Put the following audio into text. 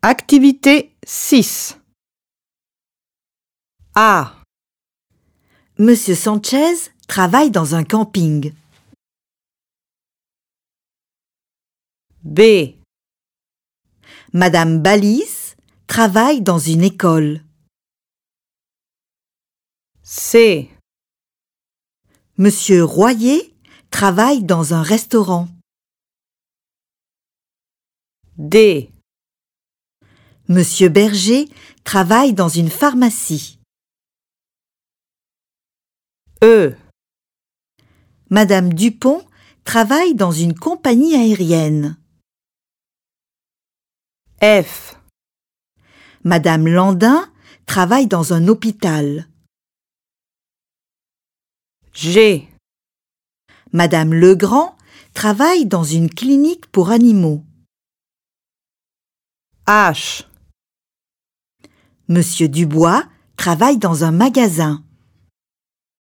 Activité 6. A. Monsieur Sanchez travaille dans un camping. B. Madame Balise travaille dans une école. C. Monsieur Royer travaille dans un restaurant. D. Monsieur Berger travaille dans une pharmacie. E. Madame Dupont travaille dans une compagnie aérienne. F. Madame Landin travaille dans un hôpital. G. Madame Legrand travaille dans une clinique pour animaux. H. Monsieur Dubois travaille dans un magasin.